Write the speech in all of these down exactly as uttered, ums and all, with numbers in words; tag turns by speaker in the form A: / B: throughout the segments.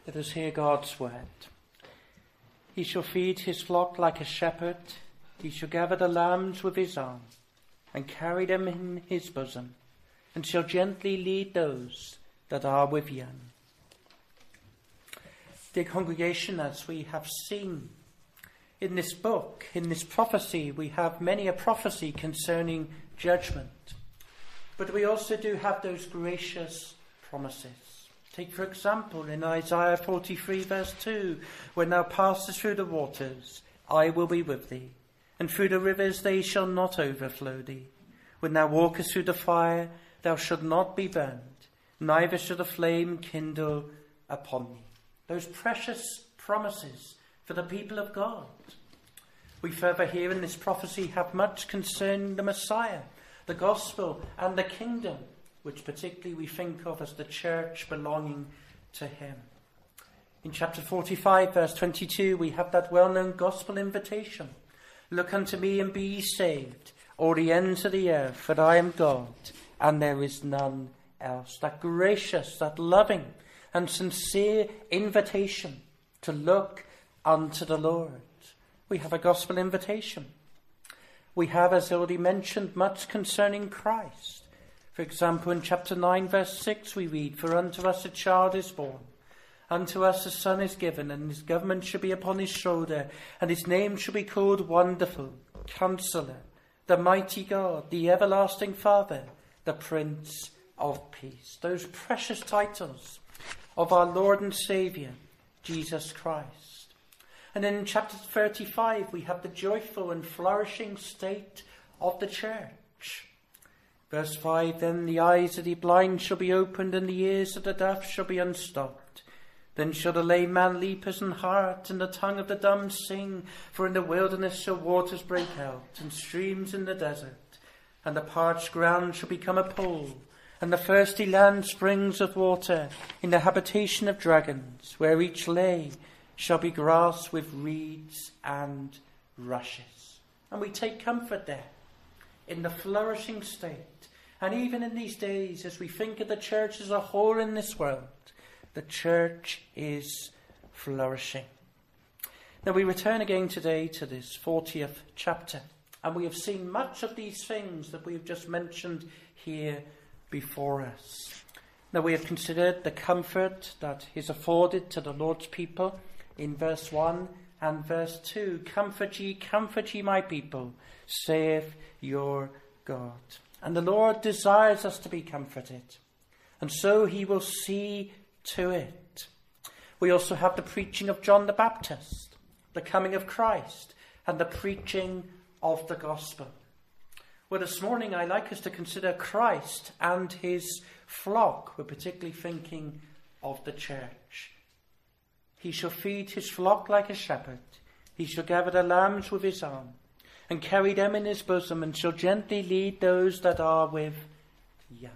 A: Let us hear God's word. He shall feed his flock like a shepherd. He shall gather the lambs with his arm and carry them in his bosom, and shall gently lead those that are with young. Dear congregation, as we have seen in this book, in this prophecy, we have many a prophecy concerning judgment. But we also do have those gracious promises. Take, for example, in Isaiah forty-three, verse two, when thou passest through the waters, I will be with thee, and through the rivers they shall not overflow thee. When thou walkest through the fire, thou shalt not be burned, neither shall the flame kindle upon thee. Those precious promises for the people of God. We further here in this prophecy have much concerning the Messiah, the gospel and the kingdom, which particularly we think of as the church belonging to him. In chapter forty-five, verse twenty-two, we have that well-known gospel invitation. Look unto me and be ye saved, all the ends of the earth, for I am God, and there is none else. That gracious, that loving and sincere invitation to look unto the Lord. We have a gospel invitation. We have, as already mentioned, much concerning Christ. For example, in chapter nine, verse six, we read, For unto us a child is born, unto us a son is given, and his government shall be upon his shoulder, and his name shall be called Wonderful, Counselor, the Mighty God, the Everlasting Father, the Prince of Peace. Those precious titles of our Lord and Saviour, Jesus Christ. And then in chapter thirty-five, we have the joyful and flourishing state of the church. Verse five, Then the eyes of the blind shall be opened, and the ears of the deaf shall be unstopped. Then shall the lame man leap as an hart, and the tongue of the dumb sing. For in the wilderness shall waters break out, and streams in the desert. And the parched ground shall become a pool, and the thirsty land springs of water. In the habitation of dragons, where each lay, shall be grass with reeds and rushes. And we take comfort there, in the flourishing state. And even in these days, as we think of the church as a whole in this world, the church is flourishing. Now we return again today to this fortieth chapter. And we have seen much of these things that we have just mentioned here before us. Now we have considered the comfort that is afforded to the Lord's people in verse one and verse two. Comfort ye, comfort ye my people, saith your God. And the Lord desires us to be comforted, and so he will see to it. We also have the preaching of John the Baptist, the coming of Christ, and the preaching of the gospel. Well, this morning I'd like us to consider Christ and his flock. We're particularly thinking of the church. He shall feed his flock like a shepherd. He shall gather the lambs with his arm, and carry them in his bosom, and shall gently lead those that are with young.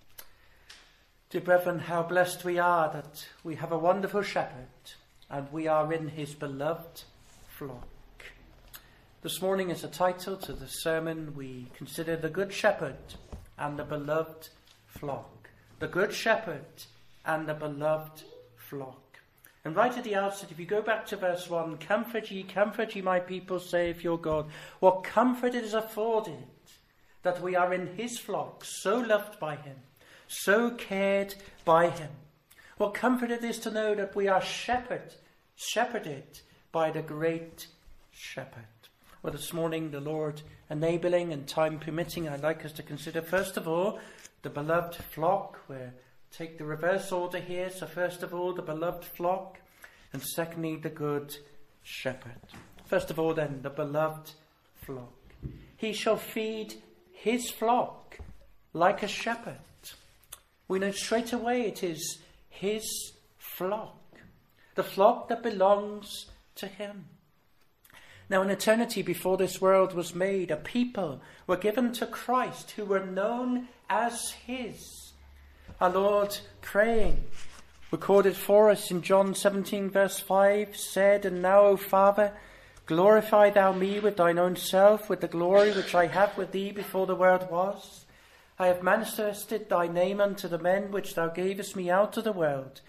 A: Dear brethren, how blessed we are that we have a wonderful shepherd, and we are in his beloved flock. This morning as a title to the sermon, we consider the Good Shepherd and the beloved flock. The Good Shepherd and the beloved flock. And right at the outset, if you go back to verse one, Comfort ye, comfort ye my people, saith your God. What comfort it is afforded that we are in his flock, so loved by him, so cared by him. What comfort it is to know that we are shepherd, shepherded by the great shepherd. Well, this morning, the Lord enabling and time permitting, I'd like us to consider, first of all, the beloved flock. We'll take the reverse order here. So first of all, the beloved flock, and secondly, the good shepherd. First of all, then, the beloved flock. He shall feed his flock like a shepherd. We know straight away it is his flock, the flock that belongs to him. Now, in eternity before this world was made, a people were given to Christ who were known as his. Our Lord, praying, recorded for us in John seventeen verse five, said, And now, O Father, glorify thou me with thine own self, with the glory which I had with thee before the world was. I have manifested thy name unto the men which thou gavest me out of the world.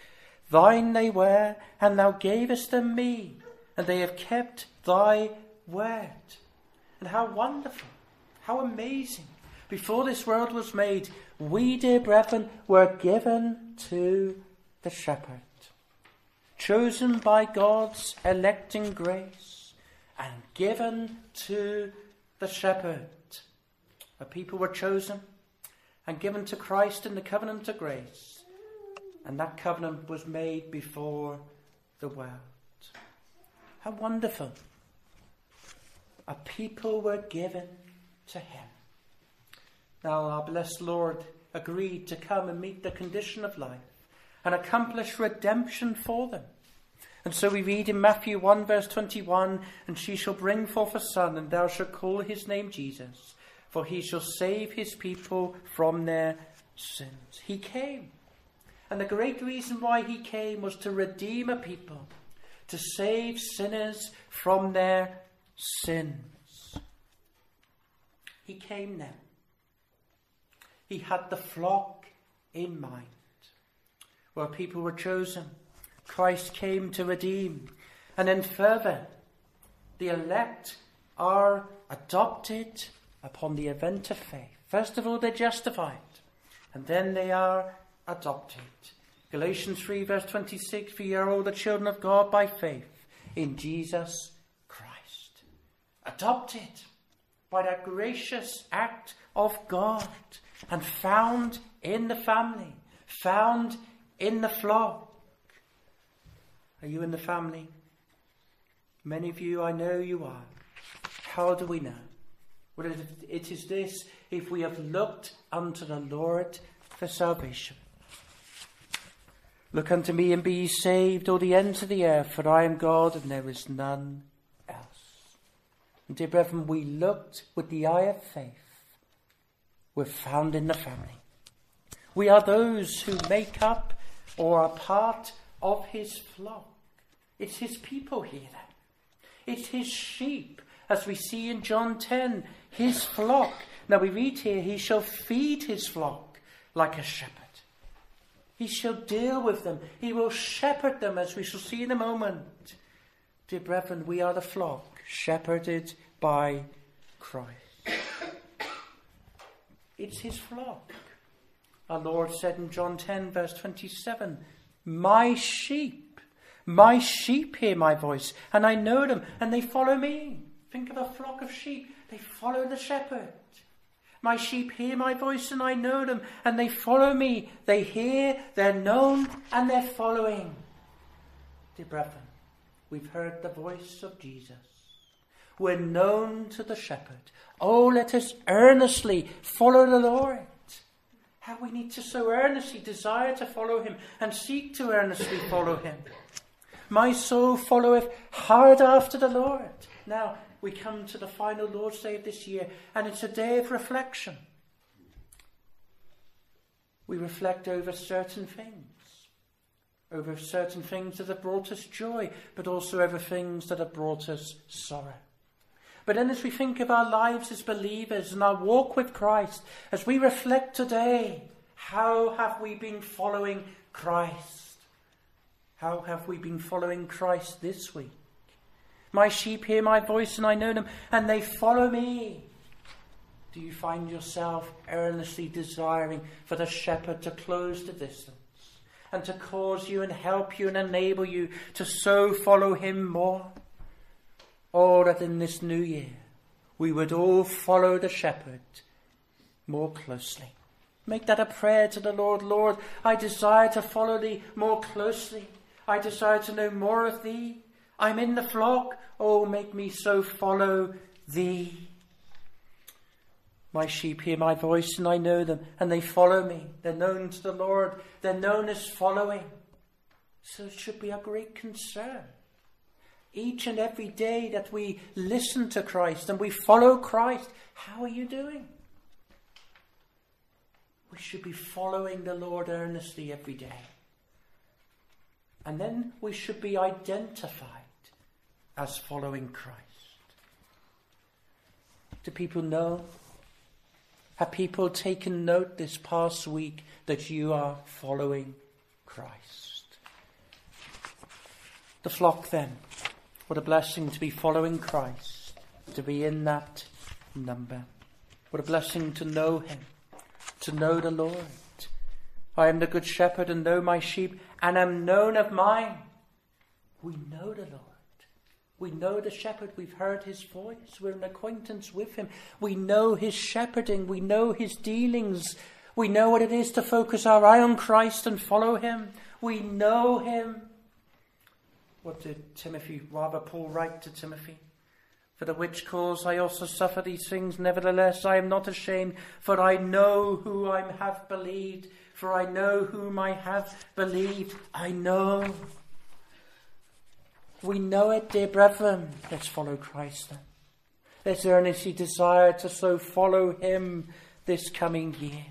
A: Thine they were, and thou gavest them me, and they have kept thy word. And how wonderful, how amazing. Before this world was made, we, dear brethren, were given to the shepherd, chosen by God's electing grace, and given to the shepherd. A people were chosen and given to Christ in the covenant of grace, and that covenant was made before the world. How wonderful. A people were given to him. Now our blessed Lord agreed to come and meet the condition of life and accomplish redemption for them. And so we read in Matthew one verse twenty-one, and she shall bring forth a son, and thou shalt call his name Jesus, for he shall save his people from their sins. He came. And the great reason why he came was to redeem a people, to save sinners from their sins. He came now. He had the flock in mind. Where people were chosen, Christ came to redeem. And then further, the elect are adopted upon the event of faith. First of all, they're justified, and then they are adopted. Galatians three verse twenty-six, for ye are all the children of God by faith in Jesus Christ. Adopted by that gracious act of God and found in the family, found in the flock. Are you in the family? Many of you, I know you are. How do we know? Well, it is this: if we have looked unto the Lord for salvation. Look unto me and be ye saved, all the ends of the earth, for I am God and there is none else. And dear brethren, we looked with the eye of faith. We're found in the family. We are those who make up or are part of his flock. It's his people here. It's his sheep, as we see in John ten, his flock. Now we read here, he shall feed his flock like a shepherd. He shall deal with them. He will shepherd them, as we shall see in a moment. Dear brethren, we are the flock, shepherded by Christ. It's his flock. Our Lord said in John ten, verse twenty-seven, my sheep, my sheep hear my voice, and I know them, and they follow me. Think of a flock of sheep. They follow the shepherd. My sheep hear my voice, and I know them, and they follow me. They hear, they're known, and they're following. Dear brethren, we've heard the voice of Jesus. We're known to the shepherd. Oh, let us earnestly follow the Lord. How we need to so earnestly desire to follow him and seek to earnestly follow him. My soul followeth hard after the Lord. Now, we come to the final Lord's Day of this year, and it's a day of reflection. We reflect over certain things, over certain things that have brought us joy, but also over things that have brought us sorrow. But then as we think of our lives as believers and our walk with Christ, as we reflect today, how have we been following Christ? How have we been following Christ this week? My sheep hear my voice, and I know them, and they follow me. Do you find yourself earnestly desiring for the shepherd to close the distance and to cause you and help you and enable you to so follow him more? Oh, that in this new year we would all follow the shepherd more closely. Make that a prayer to the Lord. Lord, I desire to follow thee more closely. I desire to know more of thee. I'm in the flock. Oh, make me so follow thee. My sheep hear my voice, and I know them, and they follow me. They're known to the Lord. They're known as following. So it should be a great concern. Each and every day that we listen to Christ and we follow Christ, how are you doing? We should be following the Lord earnestly every day. And then we should be identified as following Christ. Do people know? Have people taken note this past week that you are following Christ? The flock then. What a blessing to be following Christ, to be in that number. What a blessing to know him, to know the Lord. I am the good shepherd and know my sheep and am known of mine. We know the Lord. We know the shepherd. We've heard his voice. We're in acquaintance with him. We know his shepherding. We know his dealings. We know what it is to focus our eye on Christ and follow him. We know him. What did Timothy, rather Paul, write to Timothy? For the which cause I also suffer these things. Nevertheless, I am not ashamed, for I know who I have believed. For I know whom I have believed. I know. We know it, dear brethren. Let's follow Christ then. Let's earnestly desire to so follow him this coming year.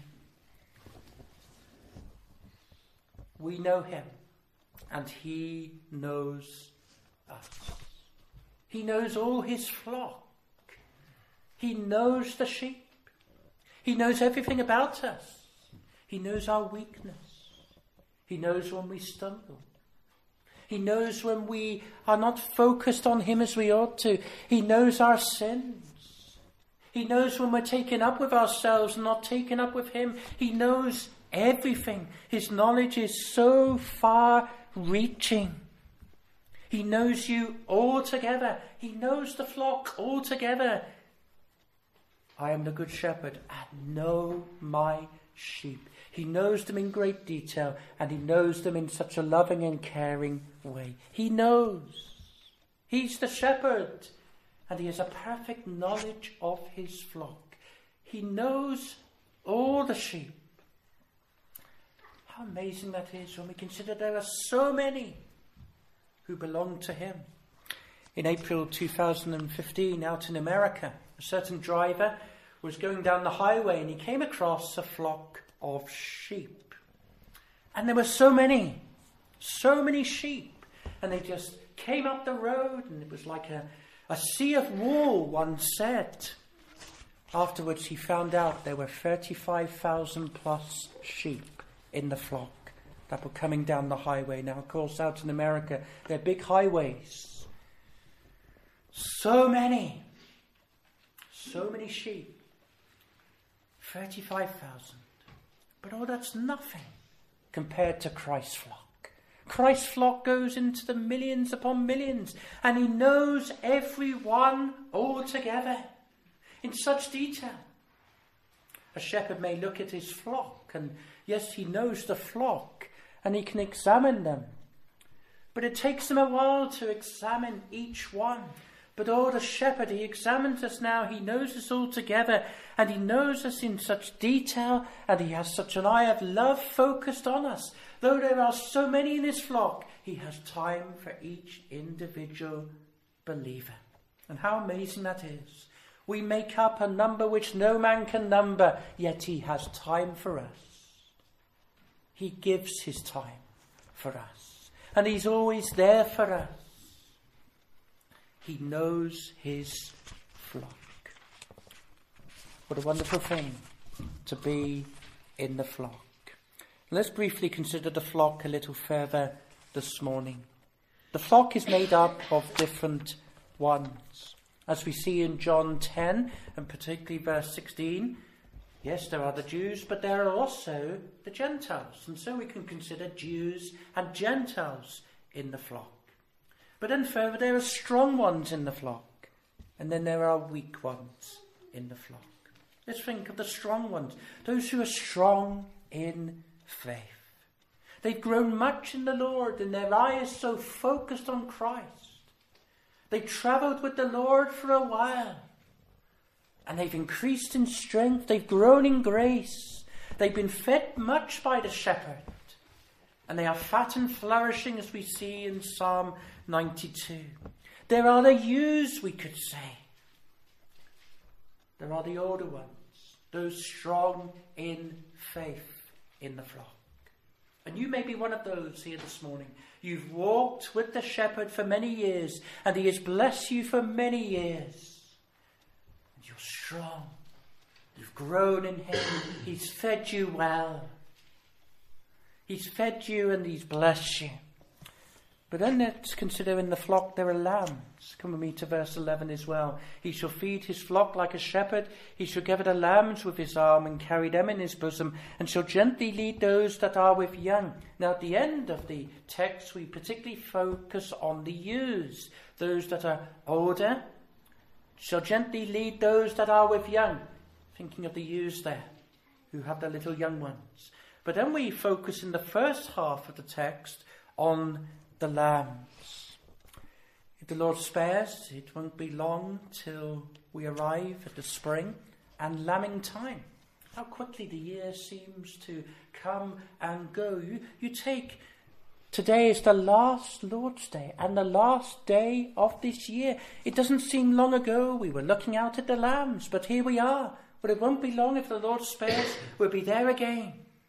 A: We know him, and he knows us. He knows all his flock. He knows the sheep. He knows everything about us. He knows our weakness. He knows when we stumble. He knows when we are not focused on him as we ought to. He knows our sins. He knows when we're taken up with ourselves and not taken up with him. He knows everything. His knowledge is so far-reaching. He knows you altogether. He knows the flock altogether. I am the good shepherd and know my sheep. He knows them in great detail, and he knows them in such a loving and caring way. He knows. He's the shepherd, and he has a perfect knowledge of his flock. He knows all the sheep. How amazing that is when we consider there are so many who belong to him. In April two thousand fifteen, out in America, a certain driver was going down the highway and he came across a flock of sheep. And there were so many, so many sheep. And they just came up the road and it was like a, a sea of wool, one said. Afterwards he found out there were thirty-five thousand plus sheep in the flock that were coming down the highway. Now, of course, out in America, they're big highways. So many, so many sheep. thirty-five thousand. But oh, that's nothing compared to Christ's flock. Christ's flock goes into the millions upon millions, and he knows every one altogether in such detail. A shepherd may look at his flock, and yes, he knows the flock, and he can examine them. But it takes him a while to examine each one. But oh, the shepherd, he examines us now. He knows us all together, and he knows us in such detail, and he has such an eye of love focused on us. Though there are so many in his flock, he has time for each individual believer. And how amazing that is. We make up a number which no man can number, yet he has time for us. He gives his time for us, and he's always there for us. He knows his flock. What a wonderful thing to be in the flock. Let's briefly consider the flock a little further this morning. The flock is made up of different ones. As we see in John ten, and particularly verse sixteen, yes, there are the Jews, but there are also the Gentiles. And so we can consider Jews and Gentiles in the flock. But then further, there are strong ones in the flock. And then there are weak ones in the flock. Let's think of the strong ones. Those who are strong in faith. They've grown much in the Lord, and their eye is so focused on Christ. They travelled with the Lord for a while. And they've increased in strength. They've grown in grace. They've been fed much by the shepherd. And they are fat and flourishing, as we see in Psalm ninety-two. There are the ewes, we could say. There are the older ones, those strong in faith in the flock. And you may be one of those here this morning. You've walked with the shepherd for many years, and he has blessed you for many years. And you're strong. You've grown in him. He's fed you well. He's fed you and he's blessed you. But then let's consider in the flock there are lambs. Come with me to verse eleven as well. He shall feed his flock like a shepherd. He shall gather the lambs with his arm and carry them in his bosom, and shall gently lead those that are with young. Now at the end of the text we particularly focus on the ewes. Those that are older shall gently lead those that are with young. Thinking of the ewes there, who have their little young ones. But then we focus in the first half of the text on the lambs. If the Lord spares, it won't be long till we arrive at the spring and lambing time. How quickly the year seems to come and go. You, you take, today is the last Lord's Day and the last day of this year. It doesn't seem long ago we were looking out at the lambs, but here we are. But it won't be long, if the Lord spares, we'll be there again.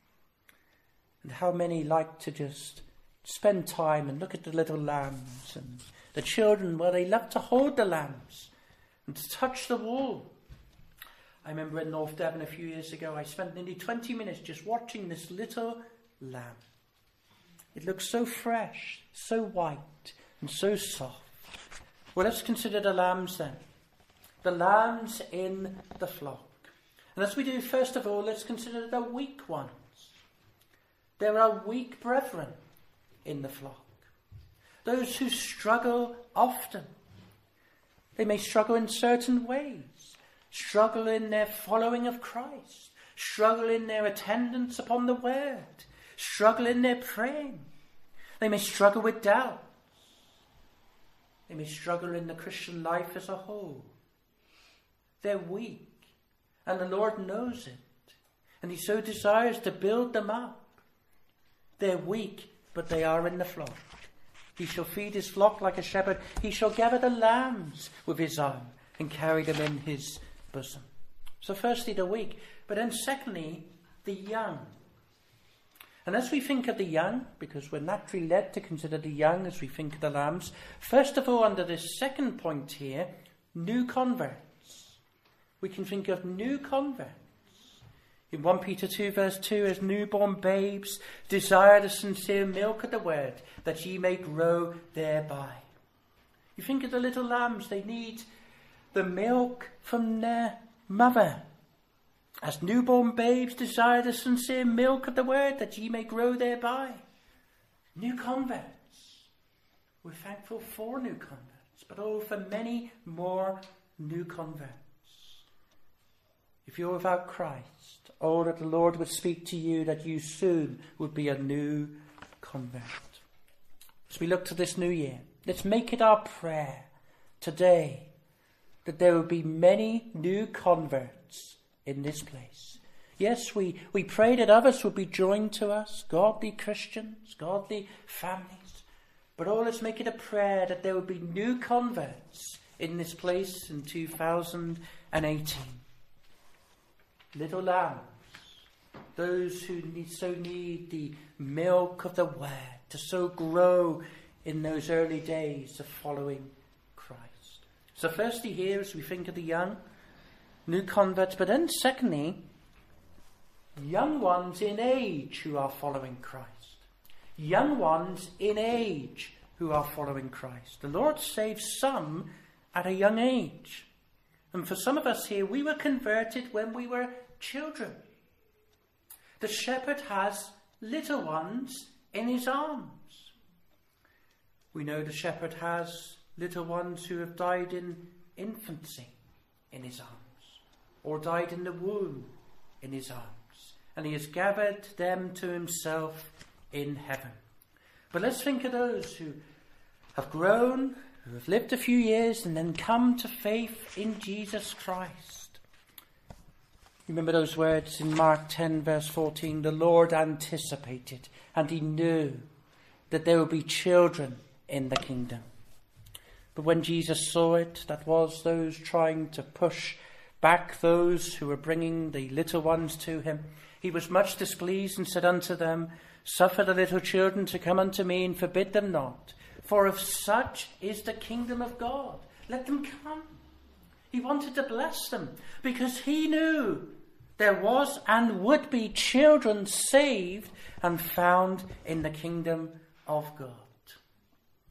A: And how many like to just spend time and look at the little lambs, and the children, well, they love to hold the lambs and to touch the wool. I remember in North Devon a few years ago, I spent nearly twenty minutes just watching this little lamb. It looks so fresh, so white, and so soft. Well, let's consider the lambs then. The lambs in the flock. And as we do, first of all, let's consider the weak ones. There are weak brethren in the flock. Those who struggle often. They may struggle in certain ways. Struggle in their following of Christ. Struggle in their attendance upon the word. Struggle in their praying. They may struggle with doubts. They may struggle in the Christian life as a whole. They're weak. And the Lord knows it. And he so desires to build them up. They're weak, but they are in the flock. He shall feed his flock like a shepherd. He shall gather the lambs with his arm and carry them in his bosom. So firstly, the weak. But then secondly, the young. And as we think of the young, because we're naturally led to consider the young as we think of the lambs, first of all, under this second point here, new converts. We can think of new converts. In First Peter two verse two, as newborn babes, desire the sincere milk of the word, that ye may grow thereby. You think of the little lambs, they need the milk from their mother. As newborn babes desire the sincere milk of the word, that ye may grow thereby. New converts. We're thankful for new converts, but oh, for many more new converts. If you're without Christ, oh, that the Lord would speak to you, that you soon would be a new convert. As we look to this new year, let's make it our prayer today that there will be many new converts in this place. Yes, we, we pray that others will be joined to us, godly Christians, godly families. But oh, let's make it a prayer that there will be new converts in this place in two thousand eighteen. Little lambs, those who need, so need the milk of the word to so grow in those early days of following Christ. So firstly here, as we think of the young, new converts, but then secondly, young ones in age who are following Christ. Young ones in age who are following Christ. The Lord saves some at a young age. And for some of us here, we were converted when we were children. The shepherd has little ones in his arms. We know the shepherd has little ones who have died in infancy in his arms, or died in the womb in his arms, and he has gathered them to himself in heaven. But let's think of those who have grown, who have lived a few years and then come to faith in Jesus Christ. Remember those words in Mark ten verse fourteen, the Lord anticipated and he knew that there would be children in the kingdom. But when Jesus saw it, that was those trying to push back those who were bringing the little ones to him, he was much displeased and said unto them, suffer the little children to come unto me, and forbid them not, for of such is the kingdom of God. Let them come. He wanted to bless them because he knew there was and would be children saved and found in the kingdom of God.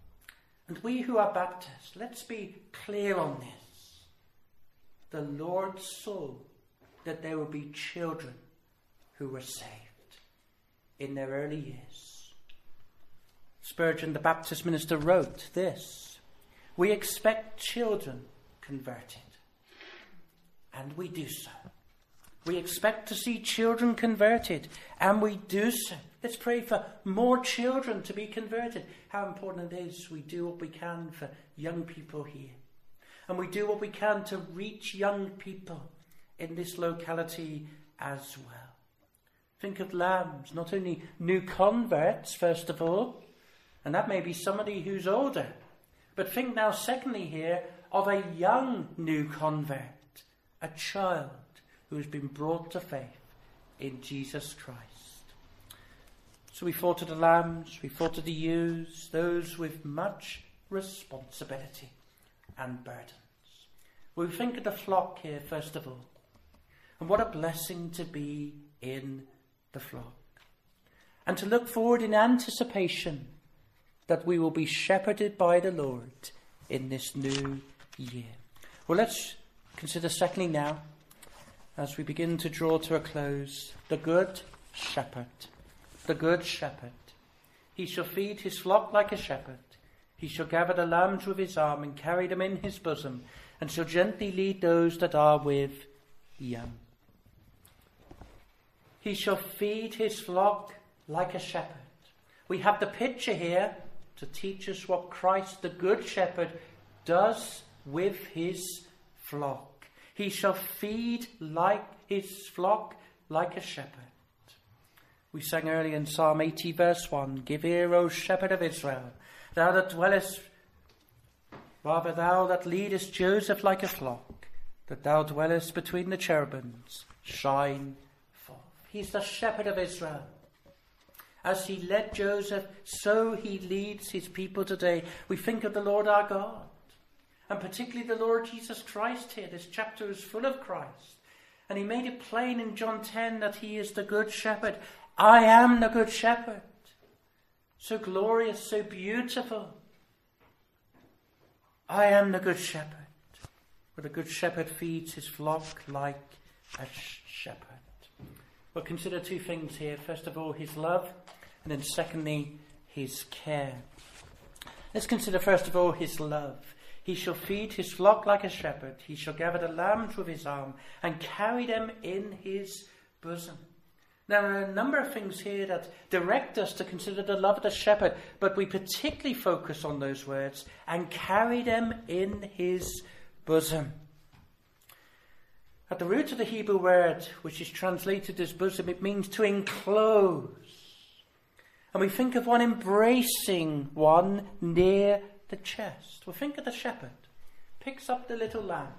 A: And we who are Baptists, let's be clear on this. The Lord saw that there would be children who were saved in their early years. Spurgeon, the Baptist minister, wrote this: "We expect children converted, and we do so. We expect to see children converted, and we do so. Let's pray for more children to be converted." How important it is we do what we can for young people here. And we do what we can to reach young people in this locality as well. Think of lambs, not only new converts, first of all, and that may be somebody who's older, but think now, secondly, here of a young new convert, a child who has been brought to faith in Jesus Christ. So we fall to the lambs, we fall to the ewes, those with much responsibility and burdens. We think of the flock here, first of all, and what a blessing to be in the flock, and to look forward in anticipation that we will be shepherded by the Lord in this new year. Well, let's consider secondly now, as we begin to draw to a close, the good shepherd. The good shepherd. He shall feed his flock like a shepherd. He shall gather the lambs with his arm and carry them in his bosom, and shall gently lead those that are with young. He shall feed his flock like a shepherd. We have the picture here to teach us what Christ, the good shepherd, does with his flock. He shall feed like his flock like a shepherd. We sang earlier in Psalm eighty verse one, "Give ear, O shepherd of Israel, thou that dwellest, rather thou that leadest Joseph like a flock, that thou dwellest between the cherubims, shine forth." He's the shepherd of Israel. As he led Joseph, so he leads his people today. We think of the Lord our God, and particularly the Lord Jesus Christ here. This chapter is full of Christ. And he made it plain in John ten that he is the good shepherd. I am the good shepherd. So glorious, so beautiful. I am the good shepherd. Where the good shepherd feeds his flock like a shepherd. We'll consider two things here. First of all, his love, and then secondly, his care. Let's consider first of all his love. He shall feed his flock like a shepherd. He shall gather the lambs with his arm and carry them in his bosom. Now, there are a number of things here that direct us to consider the love of the shepherd, but we particularly focus on those words, and carry them in his bosom. At the root of the Hebrew word, which is translated as bosom, it means to enclose. And we think of one embracing one near the chest. Well, think of the shepherd. Picks up the little lamb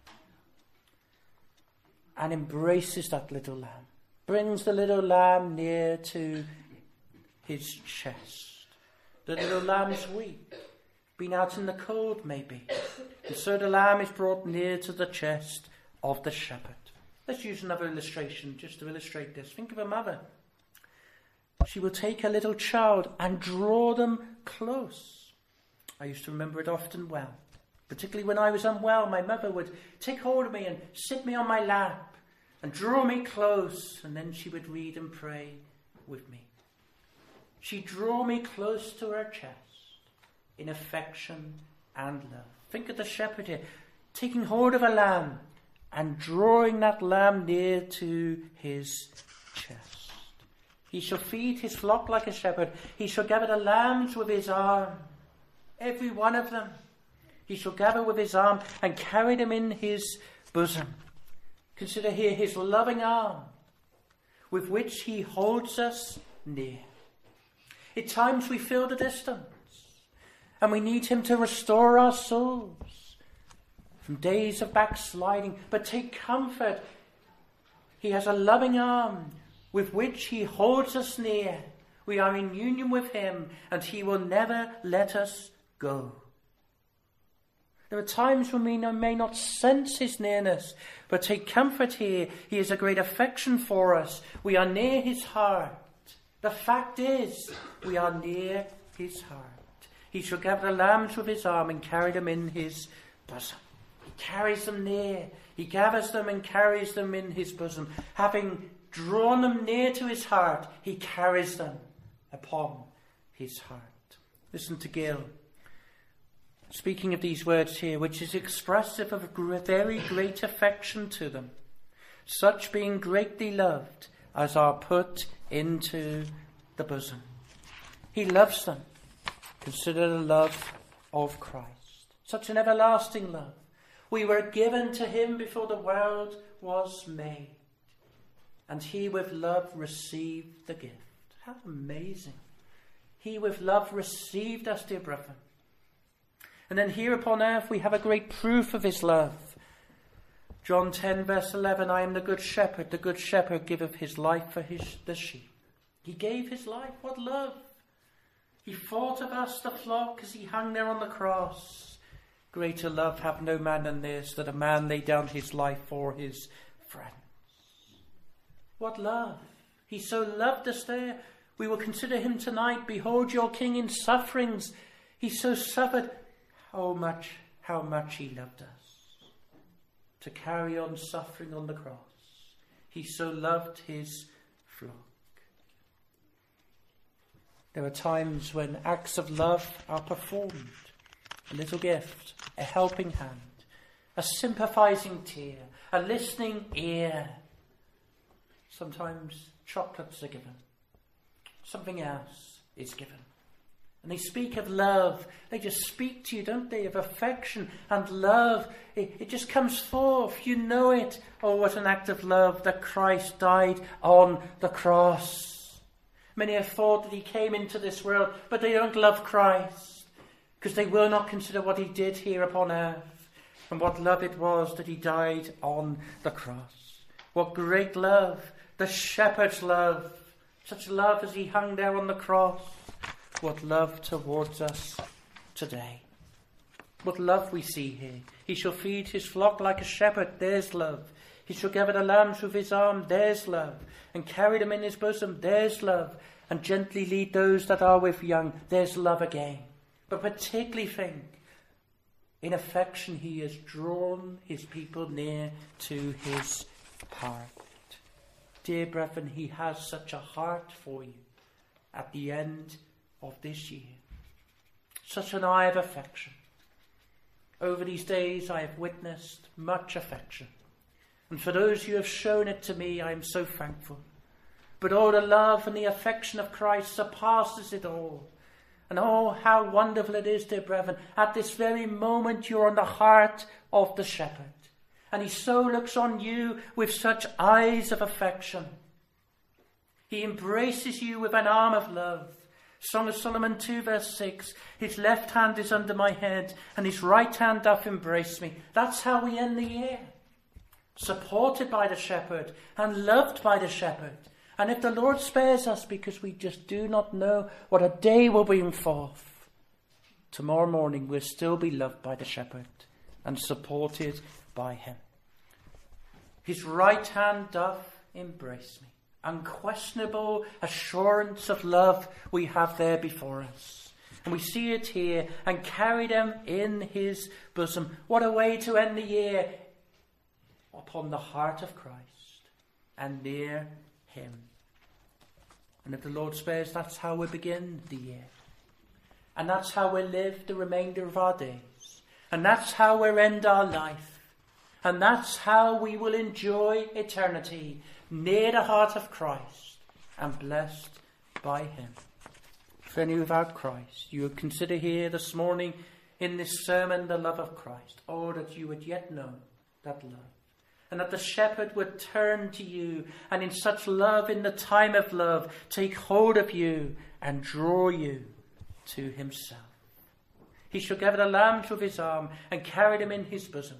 A: and embraces that little lamb. Brings the little lamb near to his chest. The little lamb's weak. Been out in the cold maybe. And so the lamb is brought near to the chest of the shepherd. Let's use another illustration just to illustrate this. Think of a mother. She will take her little child and draw them close. I used to remember it often well. Particularly when I was unwell, my mother would take hold of me and sit me on my lap and draw me close, and then she would read and pray with me. She'd draw me close to her chest in affection and love. Think of the shepherd here, taking hold of a lamb and drawing that lamb near to his chest. He shall feed his flock like a shepherd. He shall gather the lambs with his arm, every one of them. He shall gather with his arm and carry them in his bosom. Consider here his loving arm with which he holds us near. At times we feel the distance and we need him to restore our souls from days of backsliding. But take comfort. He has a loving arm with which he holds us near. We are in union with him and he will never let us go. There are times when we may not sense his nearness, but take comfort here. He has a great affection for us. We are near his heart. The fact is, we are near his heart. He shall gather the lambs with his arm and carry them in his bosom. He carries them near. He gathers them and carries them in his bosom. Having drawn them near to his heart, he carries them upon his heart. Listen to Gill, speaking of these words here, which is expressive of a very great affection to them. Such being greatly loved as are put into the bosom. He loves them. Consider the love of Christ. Such an everlasting love. We were given to him before the world was made. And he with love received the gift. How amazing. He with love received us, dear brethren. And then here upon earth we have a great proof of his love. John ten verse eleven, I am the good shepherd. The good shepherd giveth his life for his, the sheep. He gave his life. What love. He fought of us, the flock, as he hung there on the cross. Greater love have no man than this, that a man lay down his life for his friends. What love. He so loved us there. We will consider him tonight. Behold your king in sufferings. He so suffered. How much, how much he loved us. To carry on suffering on the cross. He so loved his flock. There are times when acts of love are performed. A little gift, a helping hand, a sympathizing tear, a listening ear. Sometimes chocolates are given. Something else is given. And they speak of love. They just speak to you, don't they? Of affection and love. It, it just comes forth. You know it. Oh, what an act of love that Christ died on the cross. Many have thought that he came into this world, but they don't love Christ because they will not consider what he did here upon earth and what love it was that he died on the cross. What great love. The shepherd's love. Such love as he hung there on the cross. What love towards us today. What love we see here. He shall feed his flock like a shepherd. There's love. He shall gather the lambs with his arm. There's love. And carry them in his bosom. There's love. And gently lead those that are with young. There's love again. But particularly think, in affection he has drawn his people near to his heart. Dear brethren, he has such a heart for you at the end of this year. Such an eye of affection. Over these days I have witnessed much affection. And for those who have shown it to me, I am so thankful. But oh, the love and the affection of Christ surpasses it all. And oh, how wonderful it is, dear brethren. At this very moment you're on the heart of the shepherd. And he so looks on you with such eyes of affection. He embraces you with an arm of love. Song of Solomon two verse six. His left hand is under my head, and his right hand doth embrace me. That's how we end the year. Supported by the shepherd and loved by the shepherd. And if the Lord spares us because we just do not know what a day will bring forth, tomorrow morning we'll still be loved by the shepherd and supported by him. His right hand doth embrace me. Unquestionable assurance of love we have there before us. And we see it here, and carry them in his bosom. What a way to end the year, upon the heart of Christ and near him. And if the Lord spares, that's how we begin the year. And that's how we live the remainder of our days. And that's how we end our life. And that's how we will enjoy eternity, near the heart of Christ and blessed by him. For any without Christ, you would consider here this morning in this sermon the love of Christ. Oh, that you would yet know that love. And that the shepherd would turn to you and in such love, in the time of love, take hold of you and draw you to himself. He shall gather the lambs with his arm and carry them in his bosom.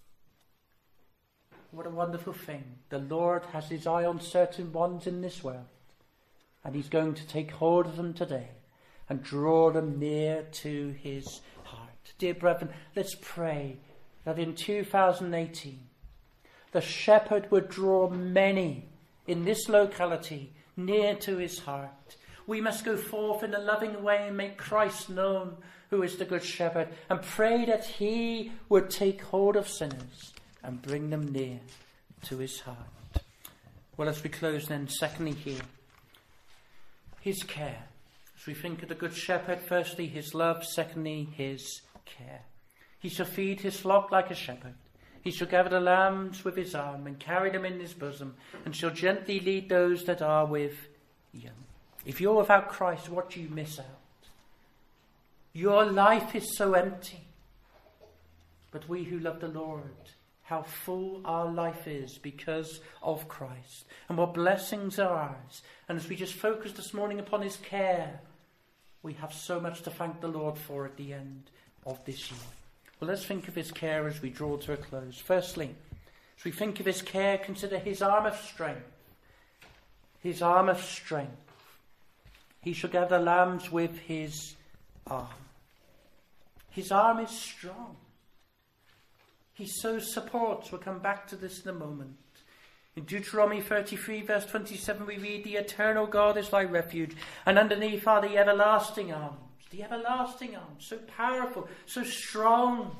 A: What a wonderful thing. The Lord has his eye on certain ones in this world. And he's going to take hold of them today and draw them near to his heart. Dear brethren, let's pray that in two thousand eighteen, the shepherd would draw many in this locality near to his heart. We must go forth in a loving way and make Christ known, who is the Good Shepherd, and pray that he would take hold of sinners and bring them near to his heart. Well, as we close then, secondly here, his care. As we think of the Good Shepherd, firstly his love, secondly his care. He shall feed his flock like a shepherd. He shall gather the lambs with his arm and carry them in his bosom, and shall gently lead those that are with young. If you're without Christ, what do you miss out? Your life is so empty. But we who love the Lord, how full our life is because of Christ, and what blessings are ours. And as we just focus this morning upon his care, we have so much to thank the Lord for at the end of this year. Well, let's think of his care as we draw to a close. Firstly, as we think of his care, consider his arm of strength. His arm of strength. He shall gather lambs with his arm. His arm is strong. He so supports. We'll come back to this in a moment. In Deuteronomy thirty-three, verse twenty-seven, we read, the eternal God is thy refuge, and underneath are the everlasting arms. The everlasting arms, so powerful, so strong.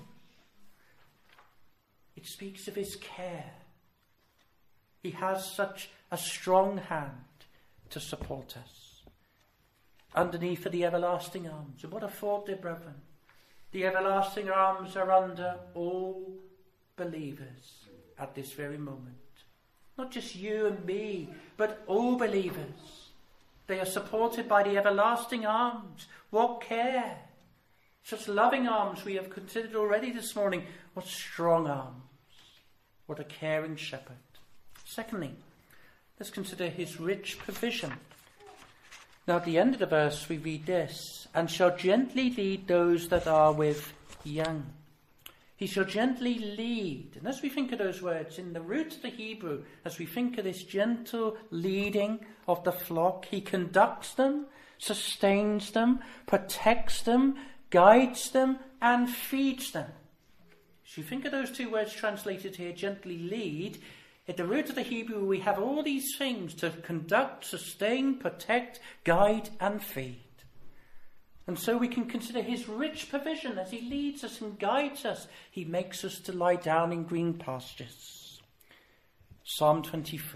A: It speaks of his care. He has such a strong hand to support us. Underneath are the everlasting arms. And what a thought, dear brethren. The everlasting arms are under all believers at this very moment. Not just you and me, but all believers. They are supported by the everlasting arms. What care! Such loving arms we have considered already this morning. What strong arms. What a caring shepherd. Secondly, let's consider his rich provision. Now at the end of the verse we read this, and shall gently lead those that are with young. He shall gently lead. And as we think of those words in the root of the Hebrew, as we think of this gentle leading of the flock, he conducts them, sustains them, protects them, guides them, and feeds them. As you think of those two words translated here, gently lead, at the root of the Hebrew we have all these things to conduct, sustain, protect, guide, and feed. And so we can consider his rich provision as he leads us and guides us. He makes us to lie down in green pastures. Psalm twenty-three.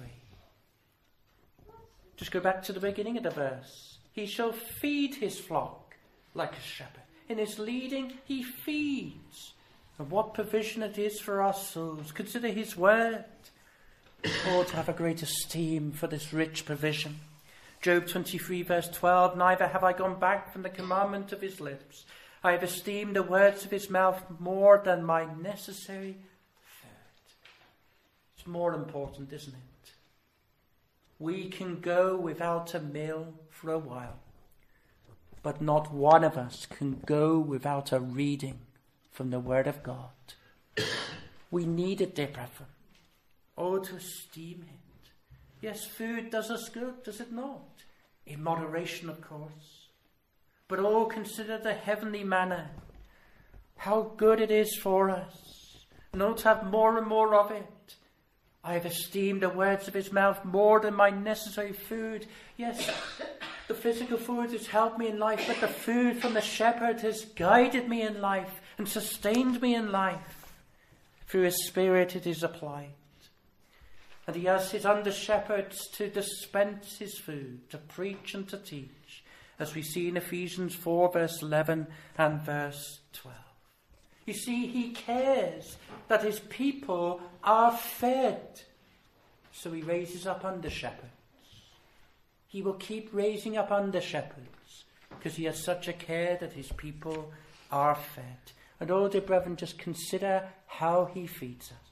A: Just go back to the beginning of the verse. He shall feed his flock like a shepherd. In his leading, he feeds. And what provision it is for our souls. Consider his word. Oh, to have a great esteem for this rich provision. Job twenty-three, verse twelve, neither have I gone back from the commandment of his lips. I have esteemed the words of his mouth more than my necessary food. It's more important, isn't it? We can go without a meal for a while, but not one of us can go without a reading from the Word of God. We need it, dear brethren. Oh, to esteem it. Yes, food does us good, does it not? In moderation, of course. But oh, consider the heavenly manna. How good it is for us. Not to have more and more of it. I have esteemed the words of his mouth more than my necessary food. Yes, the physical food has helped me in life, but the food from the shepherd has guided me in life and sustained me in life. Through his Spirit it is applied. And he has his under-shepherds to dispense his food, to preach and to teach, as we see in Ephesians four, verse eleven and verse twelve. You see, he cares that his people are fed. So he raises up under-shepherds. He will keep raising up under-shepherds, because he has such a care that his people are fed. And oh, dear brethren, just consider how he feeds us.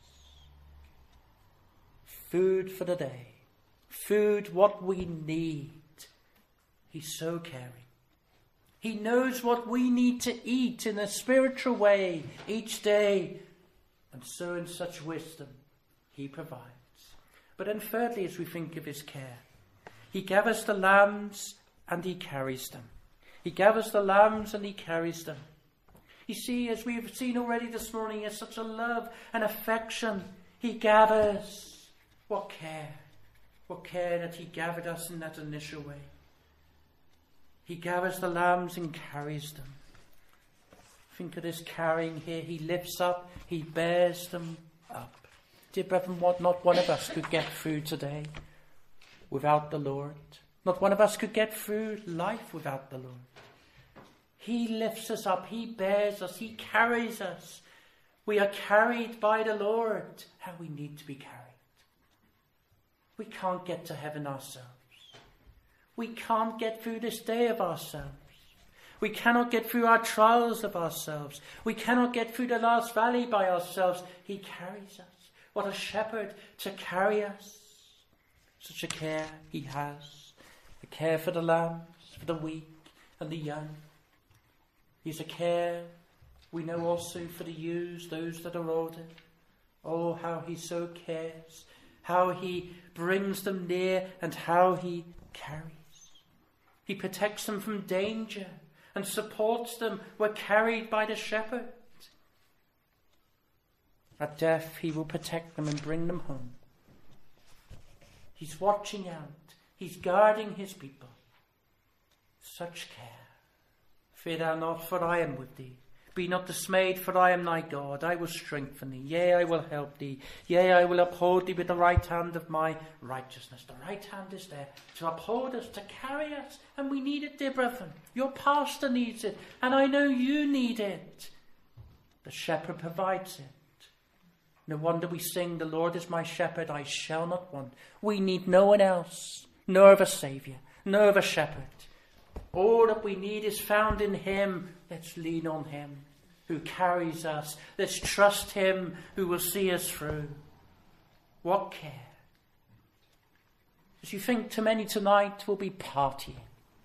A: Food for the day. Food, what we need. He's so caring. He knows what we need to eat in a spiritual way each day. And so in such wisdom, he provides. But then thirdly, as we think of his care, he gathers the lambs and he carries them. He gathers the lambs and he carries them. You see, as we've seen already this morning, he has such a love and affection. He gathers. What care. What care that he gathered us in that initial way. He gathers the lambs and carries them. Think of this carrying here. He lifts up, he bears them up. Dear brethren, what, not one of us could get through today without the Lord. Not one of us could get through life without the Lord. He lifts us up, he bears us, he carries us. We are carried by the Lord. How we need to be carried. We can't get to heaven ourselves. We can't get through this day of ourselves. We cannot get through our trials of ourselves. We cannot get through the last valley by ourselves. He carries us. What a shepherd to carry us. Such a care he has. A care for the lambs, for the weak and the young. He's a care, we know also, for the youths, those that are older. Oh, how he so cares. How he brings them near and how he carries. He protects them from danger and supports them. We're carried by the shepherd. At death, he will protect them and bring them home. He's watching out. He's guarding his people. Such care. Fear thou not, for I am with thee. Be not dismayed, for I am thy God. I will strengthen thee. Yea, I will help thee. Yea, I will uphold thee with the right hand of my righteousness. The right hand is there to uphold us, to carry us. And we need it, dear brethren. Your pastor needs it. And I know you need it. The shepherd provides it. No wonder we sing, the Lord is my shepherd, I shall not want. We need no one else, nor of a saviour, nor of a shepherd. All that we need is found in him. Let's lean on him who carries us. Let's trust him who will see us through. What care. As you think too many tonight will be partying.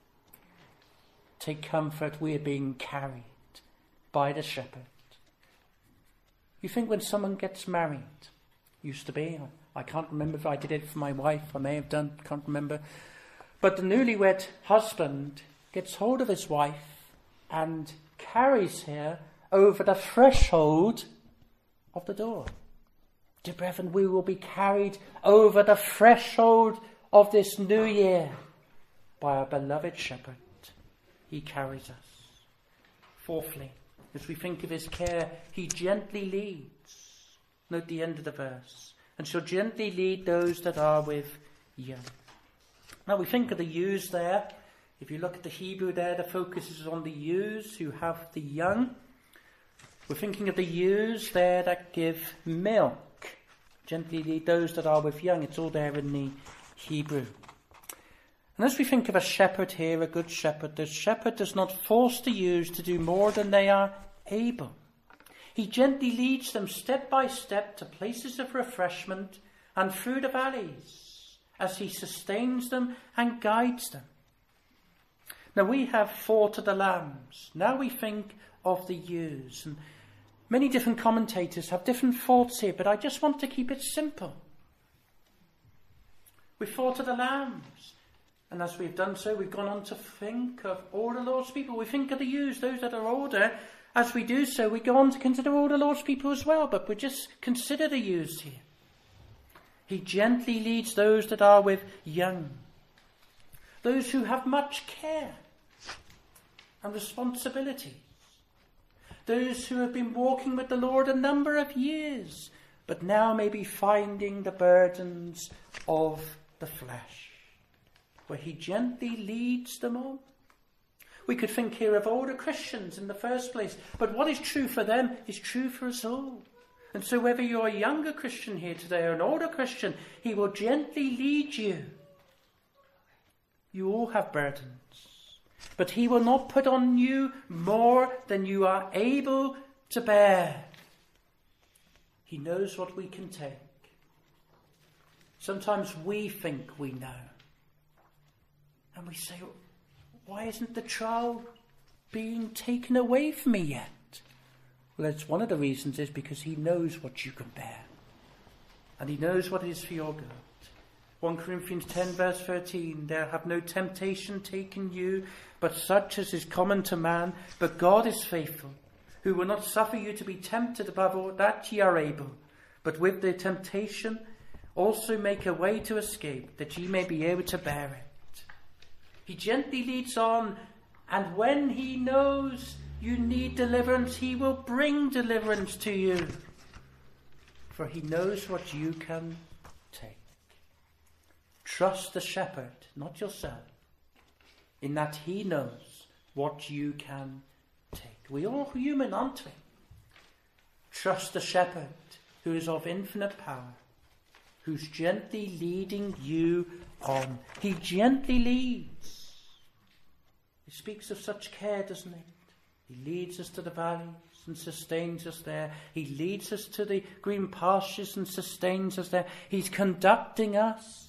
A: Take comfort, we are being carried by the shepherd. You think when someone gets married, used to be, I can't remember if I did it for my wife, I may have done, can't remember. But the newlywed husband gets hold of his wife and carries her over the threshold of the door. Dear brethren, we will be carried over the threshold of this new year by our beloved shepherd. He carries us. Fourthly, as we think of his care, he gently leads. Note the end of the verse. And shall gently lead those that are with young. Now we think of the ewes there. If you look at the Hebrew there, the focus is on the ewes who have the young. We're thinking of the ewes there that give milk. Gently lead those that are with young. It's all there in the Hebrew. And as we think of a shepherd here, a good shepherd, the shepherd does not force the ewes to do more than they are able. He gently leads them step by step to places of refreshment and through the valleys as he sustains them and guides them. Now we have thought of the lambs. Now we think of the ewes. And many different commentators have different thoughts here, but I just want to keep it simple. We thought of the lambs. And as we've done so, we've gone on to think of all the Lord's people. We think of the ewes, those that are older. As we do so, we go on to consider all the Lord's people as well. But we just consider the ewes here. He gently leads those that are with young. Those who have much care and responsibility. Those who have been walking with the Lord a number of years, but now may be finding the burdens of the flesh, where he gently leads them on. We could think here of older Christians in the first place, but what is true for them is true for us all. And so whether you're a younger Christian here today or an older Christian, he will gently lead you. You all have burdens, but he will not put on you more than you are able to bear. He knows what we can take. Sometimes we think we know. And we say, why isn't the trial being taken away from me yet? Well, that's one of the reasons is because he knows what you can bear. And he knows what is for your good. First Corinthians ten verse thirteen, there have no temptation taken you, but such as is common to man. But God is faithful, who will not suffer you to be tempted above all that ye are able, but with the temptation also make a way to escape, that ye may be able to bear it. He gently leads on, and when he knows you need deliverance, he will bring deliverance to you. For he knows what you can take. Trust the shepherd, not yourself, in that he knows what you can take. We are all human, aren't we? Trust the shepherd who is of infinite power, who's gently leading you on. He gently leads. He speaks of such care, doesn't he? He leads us to the valleys and sustains us there. He leads us to the green pastures and sustains us there. He's conducting us.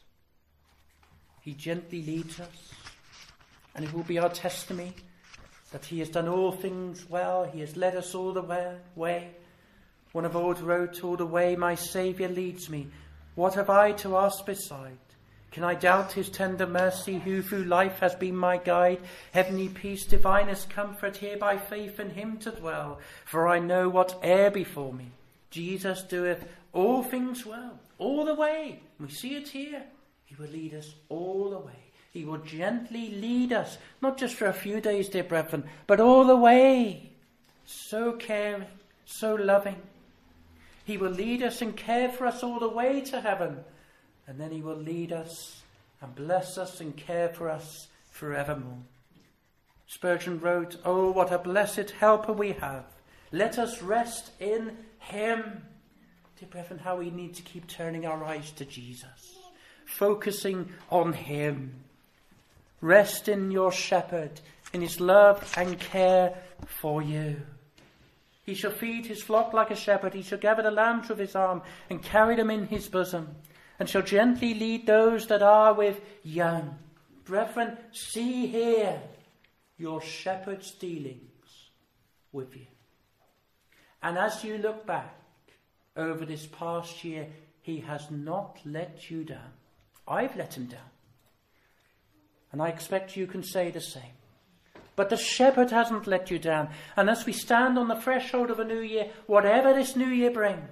A: He gently leads us. And it will be our testimony that he has done all things well. He has led us all the way. way. One of old wrote, all the way my Saviour leads me. What have I to ask beside? Can I doubt his tender mercy, who through life has been my guide? Heavenly peace, divinest comfort, here by faith in him to dwell. For I know whate'er before me, Jesus doeth all things well, all the way. We see it here. He will lead us all the way. He will gently lead us, not just for a few days, dear brethren, but all the way. So caring, so loving. He will lead us and care for us all the way to heaven. And then he will lead us and bless us and care for us forevermore. Spurgeon wrote, oh, what a blessed helper we have. Let us rest in him. Dear brethren, how we need to keep turning our eyes to Jesus. Focusing on him. Rest in your shepherd, in his love and care for you. He shall feed his flock like a shepherd. He shall gather the lambs with his arm and carry them in his bosom, and shall gently lead those that are with young. Brethren, see here your shepherd's dealings with you. And as you look back over this past year, he has not let you down. I've let him down. And I expect you can say the same. But the shepherd hasn't let you down. And as we stand on the threshold of a new year, whatever this new year brings,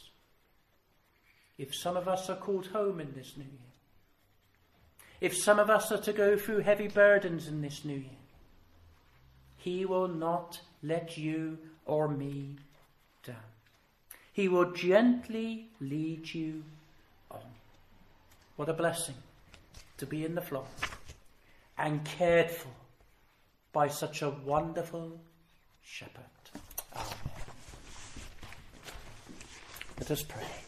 A: if some of us are called home in this new year, if some of us are to go through heavy burdens in this new year, he will not let you or me down. He will gently lead you on. What a blessing to be in the flock and cared for by such a wonderful shepherd. Amen. Let us pray.